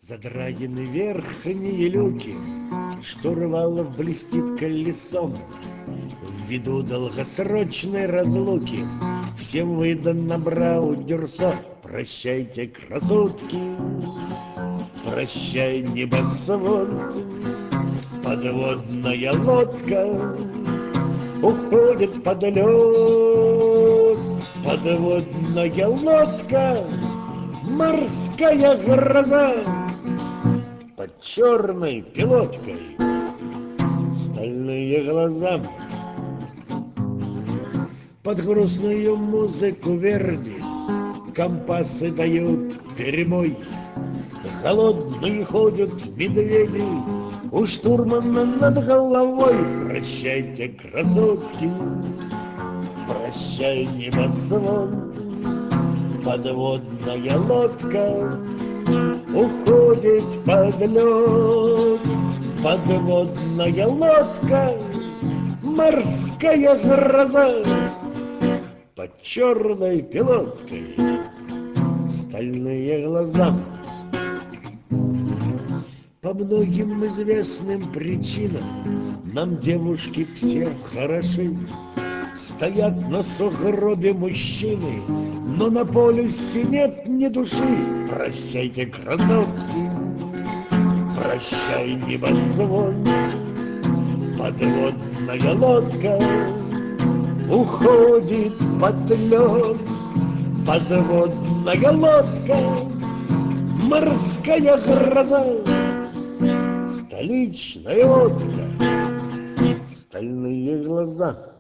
Задраены верхние люки, штурвалов блестит колесом. Ввиду долгосрочной разлуки всем выдано браудерсо. Прощайте, красотки, прощай, небосвод. Подводная лодка уходит под лед. Подводная лодка, морская гроза. Под черной пилоткой стальные глаза. Под грустную музыку Верди компасы дают перебой. Голодные ходят медведи у штурмана над головой. Прощайте, красотки, прощай, небосвод. Подводная лодка уходит под лед. Подводная лодка, морская гроза. Под черной пилоткой стальные глаза. По многим известным причинам нам девушки все хороши. Стоят на сугробе мужчины, но на полюсе нет ни души. Прощайте, красотки, прощай, небосвод. Подводная лодка уходит под лед. Подводная лодка, морская гроза. Столичная водка, стальные глаза.